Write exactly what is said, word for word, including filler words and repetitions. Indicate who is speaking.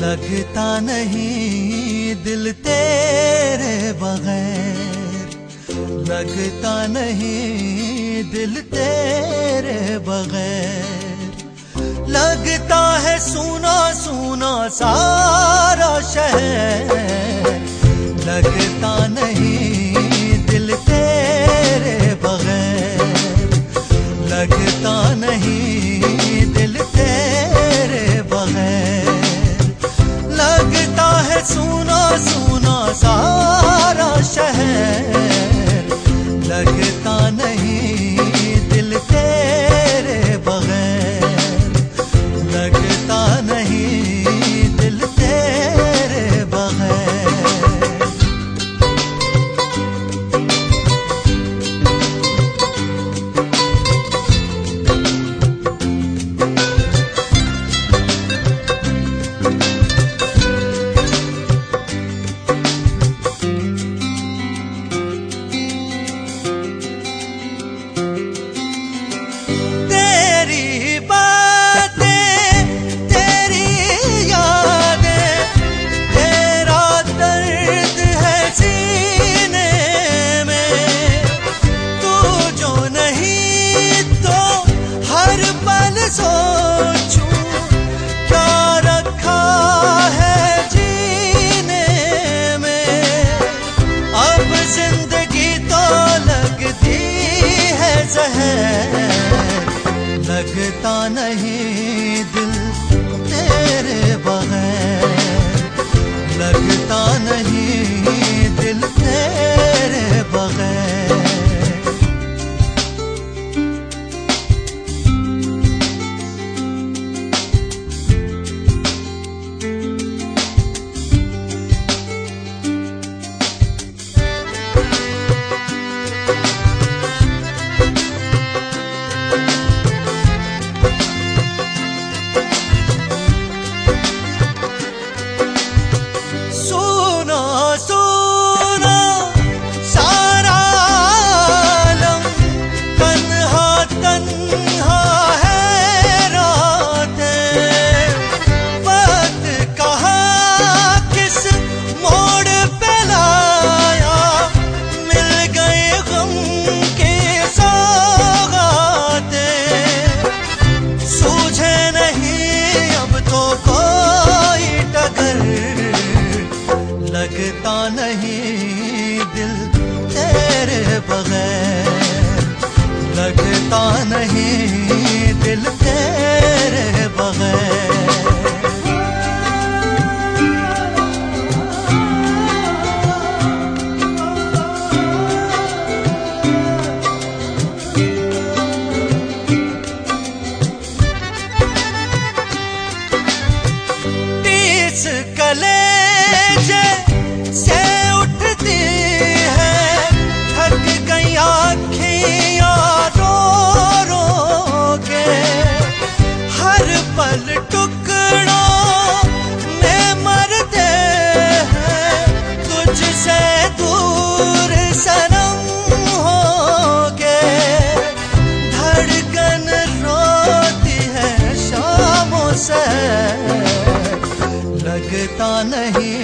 Speaker 1: लगता नहीं दिल तेरे बगैर, लगता नहीं दिल तेरे बगैर। लगता है सूना सूना सारा शहर, लगता नहीं दिल तेरे बगैर, लगता नहीं दिल तेरे बगैर। लगता है सूना सूना सारा शहर, लगता नहीं दिल तेरे बगैर, लगता नहीं दिल तेरे बगैर। सोचूं क्या रखा है जीने में, अब जिंदगी तो लगती है जहर। लगता नहीं दिल तेरे बगैर, लगता नहीं दिल तेरे बगैर। लगता नहीं दिल तेरे बगैर, लगता नहीं दिल तेरे बगैर। तीस कलेजे से उठती है, थक गई आँखियाँ रो रो के। हर पल टुकड़ों में मरते हैं, तुझसे दूर सनम होके। धड़कन रोती है शामों से, लगता नहीं